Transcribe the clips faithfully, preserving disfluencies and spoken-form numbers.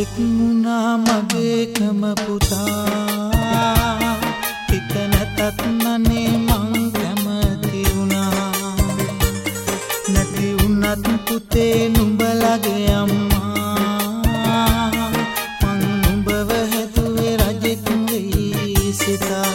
පුතෙක් වුණා මගේකම පුතා හිත නැතත් නනේ මං කැමති වුණා නැති වුණත් පුතේ නුඹලගේ අම්මා මං නුඹව හැදුවේ රජෙක් වෙයි සිතා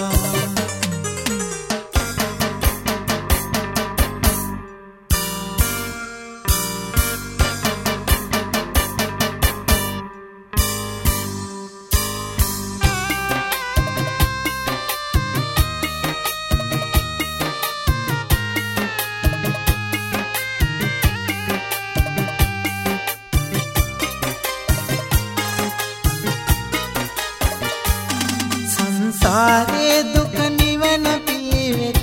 සංසාරේ දුක නිවන පිළිවෙත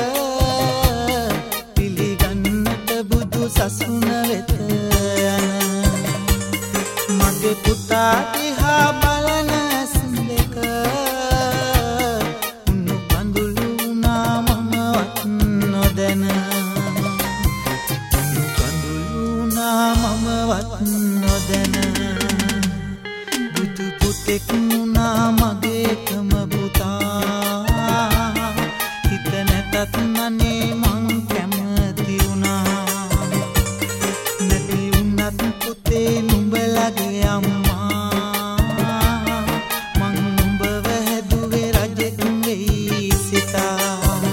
පිළිගන්නට බුදු සසුන වෙත යන මගේ පුතා දිහා බලන සින්දක උණු කඳුළු වුණා මමවත් නොදැන උණු කඳුළු වුණා මමවත් නොදැන බුදු පුතෙක් වුණා මගේකම නනේ මං කැමති වුණා නැති වුණත් පුතේ නුඹලගේ අම්මා මං නුඹව හැදුවේ රජෙක් වෙයි සිතා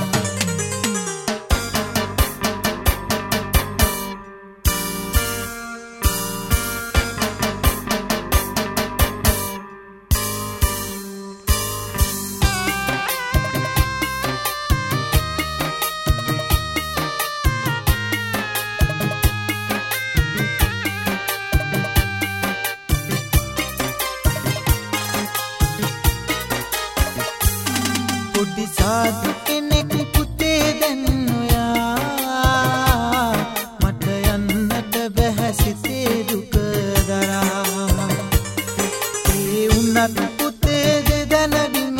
පොඩි සාදු කෙනෙක් පුතේ දැන් ඔයා මට යන්නට බැහැ සිතේ දුක දරා ඒ උන්නත් පුතේ දෙදන බිම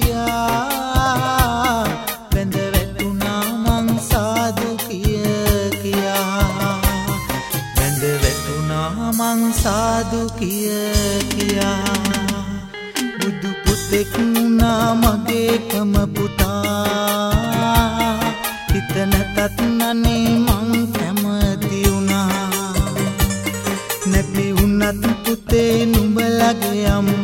තියා බැඳ වැටුණා මං සාදු කිය කියා බැඳ වැටුණා මං සාදු කිය කියා බුදු පුතෙක් වුණා මගේකම පුතා හිත නැතත් නනේ මං කැමති වුණා නැති වුණත් පුතේ නුඹලගේ අම්මා